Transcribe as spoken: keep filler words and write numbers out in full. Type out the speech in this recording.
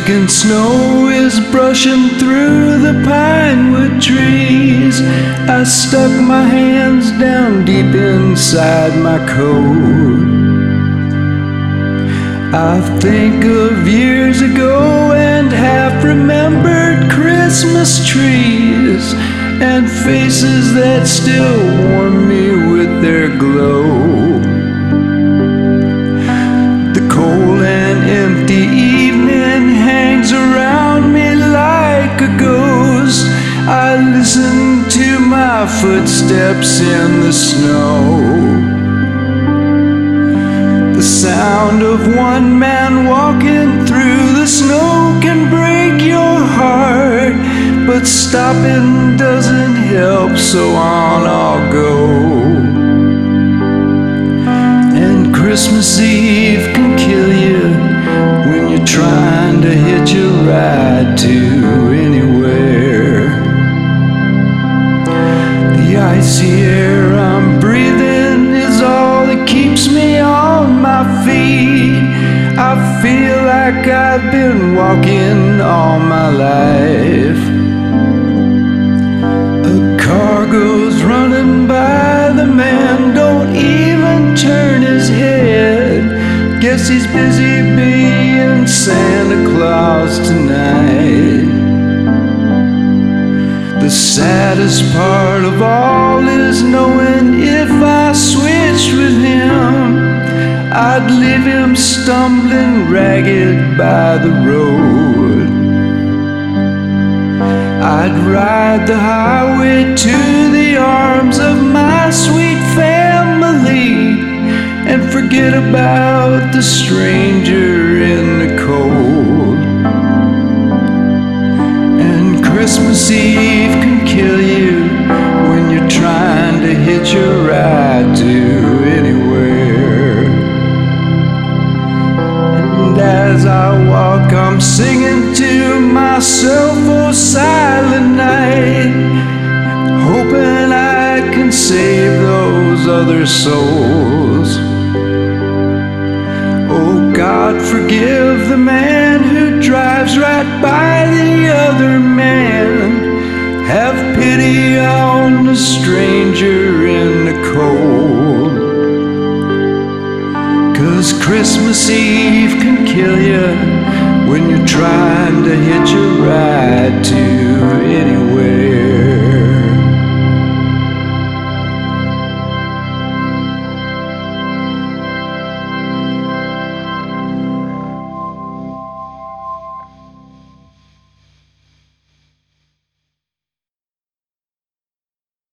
Sticking snow is brushing through the pinewood trees. I stuck my hands down deep inside my coat. I think of years ago and half remembered Christmas trees and faces that still warm me with their glow. The cold and empty evening hangs around me like a ghost. I listen to my footsteps in the snow. The sound of one man walking through the snow can break your heart, but stopping doesn't help, so on I'll go. And Christmas Eve can kill you when you're trying to hitch a ride to anywhere. The icy air I'm breathing is all that keeps me on my feet. I feel like I've been walking all my life. A car goes running by, the man don't even turn his head. Guess he's busy being Santa Claus tonight. The saddest part of all is knowing if I switched with him, I'd leave him stumbling ragged by the road. I'd ride the highway to the arms of my sweet family and forget about the stranger in the cold. And Christmas Eve can kill you when you're trying to hitch a ride to anywhere. And as I walk, I'm singing to myself, oh silent night, hoping I can save those other souls. Oh God, forgive the man who drives right by the other man. Have pity on the stranger in the cold. 'Cause Christmas Eve can kill you when you're trying to hitch a ride to